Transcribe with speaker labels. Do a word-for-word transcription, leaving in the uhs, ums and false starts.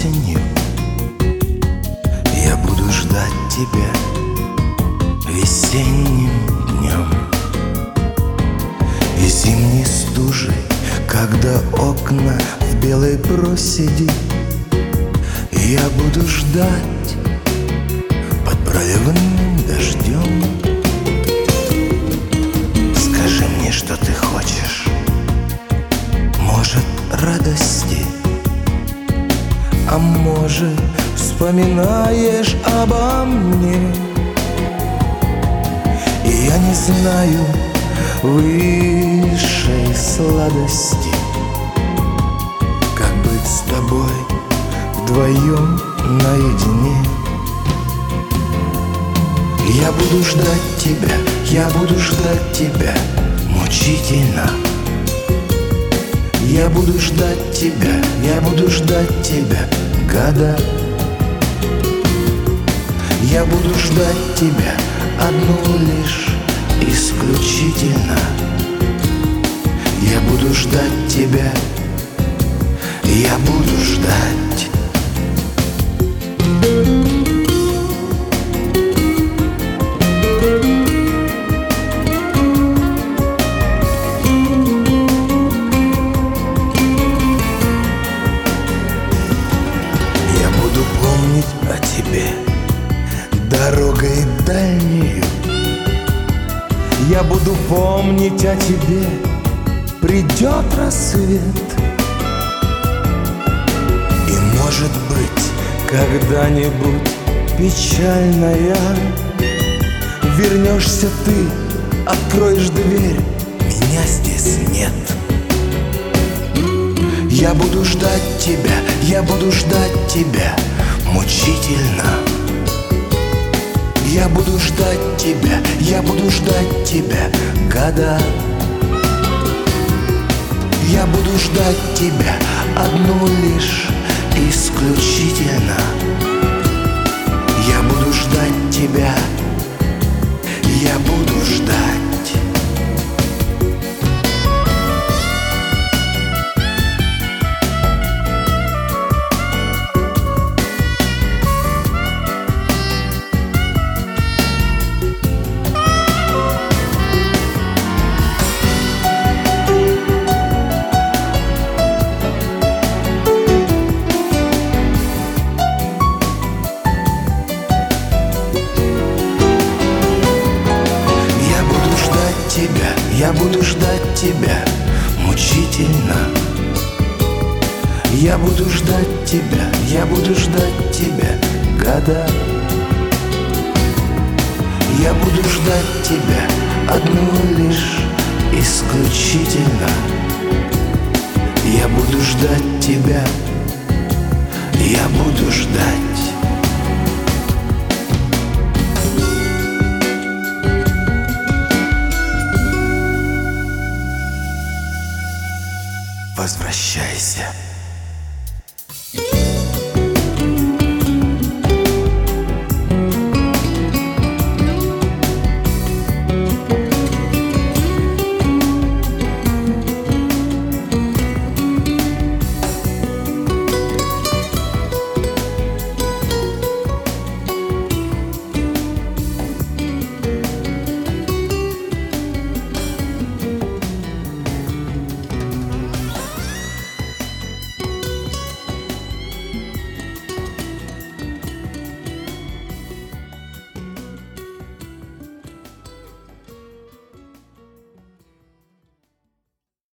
Speaker 1: осенью. Я буду ждать тебя весенним днем и зимней стужей, когда окна в белой проседи. Я буду ждать под проливным дождем. Скажи мне, что ты хочешь. Может, радости, а может, вспоминаешь обо мне. И я не знаю высшей сладости, как быть с тобой вдвоем наедине. Я буду ждать тебя, я буду ждать тебя мучительно. Я буду ждать тебя, я буду ждать тебя года. Я буду ждать тебя одну лишь исключительно. Я буду ждать тебя, я буду ждать. Я буду помнить о тебе дорогой дальнею. Я буду помнить о тебе, придет рассвет. И может быть, когда-нибудь печальная, вернешься ты, откроешь дверь, меня здесь нет. Я буду ждать тебя, я буду ждать тебя мучительно. Я буду ждать тебя, я буду ждать тебя года. Я буду ждать тебя одну лишь исключительно. Я буду ждать тебя, я буду ждать. Я буду ждать тебя мучительно. Я буду ждать тебя, я буду ждать тебя года. Я буду ждать тебя одну лишь исключительно. Я буду ждать тебя